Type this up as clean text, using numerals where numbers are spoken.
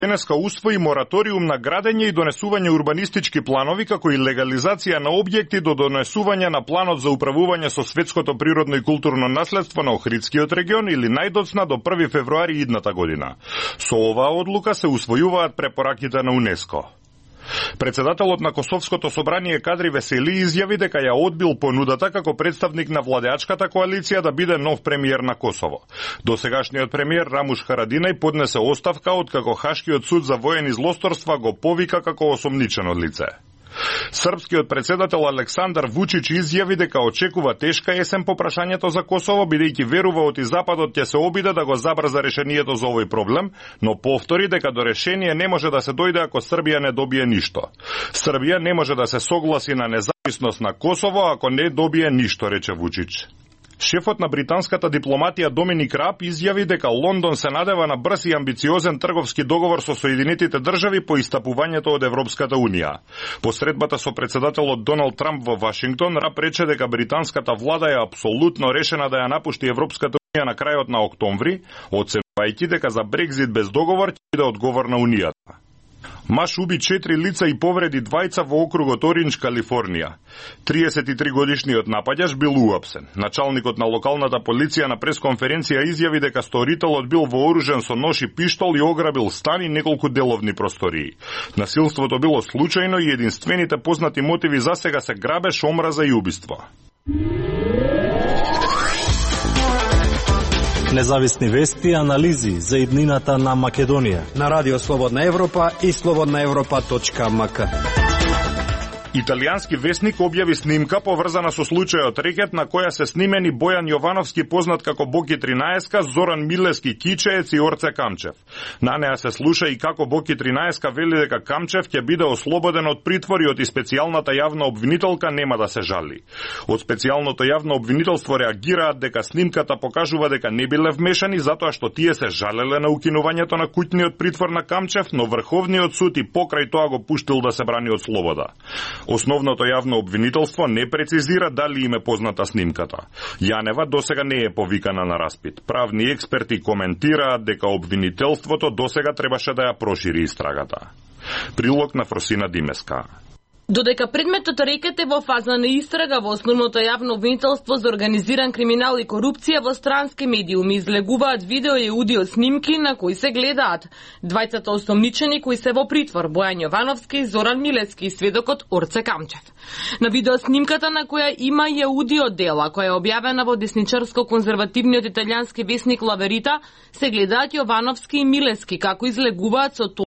денеска усвои мораториум на градење и донесување урбанистички планови, како и легализација на објекти до донесување на планот за управување со светското природно и културно наследство на Охридскиот регион или најдоцна до 1 февруари идната година. Со оваа одлука се усвојуваат препораките на УНЕСКО. Председателот на Косовското собрание Кадри Весели изјави дека ја одбил понудата како представник на владеачката коалиција да биде нов премиер на Косово. Досегашниот премиер Рамуш Харадинај поднесе оставка откако Хашкиот суд за воени злосторства го повика како осомничено лице. Српскиот председател Александар Вучич изјави дека очекува тешка есен по прашањето за Косово, бидејќи верува оти Западот ќе се обиде да го забрза решението за овој проблем, но повтори дека до решение не може да се дојде ако Србија не добие ништо. Србија не може да се согласи на независност на Косово ако не добие ништо, рече Вучич. Шефот на британската дипломатија Доминик Раб изјави дека Лондон се надева на брз и амбициозен трговски договор со Соединетите држави по истапувањето од Европската унија. По средбата со председателот Доналд Трамп во Вашингтон, Раб рече дека британската влада е апсолутно решена да ја напушти Европската унија на крајот на октомври, оценувајќи дека за Брекзит без договор ќе биде одговор на унијата. Маж уби 4 лица и повреди двајца во округот Оринџ, Калифорнија. 33-годишниот напаѓач бил уапсен. Началникот на локалната полиција на пресконференција изјави дека сторителот бил вооружен со нож и пиштол и ограбил стан и неколку деловни простории. Насилството било случајно и единствените познати мотиви за сега се грабеж, омраза и убиство. Независни вести и анализи за иднината на Македонија на Радио Слободна Европа и slobodnaevropa.mk. Италијански весник објави снимка поврзана со случајот рекет на која се снимени Бојан Јовановски, познат како Боки 13, Зоран Милески Кичеец и Орце Камчев. На неа се слуша и како Боки 13 вели дека Камчев ќе биде ослободен од притвор и специјалната јавна обвинителка нема да се жали. Од специјалното јавно обвинителство реагираат дека снимката покажува дека не биле вмешани затоа што тие се жалеле на укинувањето на куќниот притвор на Камчев, но Врховниот суд и покрај тоа го пуштил да се брани од слобода. Основното јавно обвинителство не прецизира дали им е позната снимката. Јанева досега не е повикана на распит. Правни експерти коментираат дека обвинителството досега требаше да ја прошири истрагата. Прилог на Фросина Димеска. Додека предметот рекет е во фаза на истрага во основното јавно обвинителство за организиран криминал и корупција, во странски медиуми излегуваат видео и аудио снимки на кои се гледаат двајцата осомничени кои се во притвор, Бојан Јовановски, Зоран Милески и сведокот Орце Камчев. На видео снимката на која има и аудио дела, која е објавена во десничарско-конзервативниот италијански весник Ла Верита, се гледаат Јовановски и Милески како излегуваат со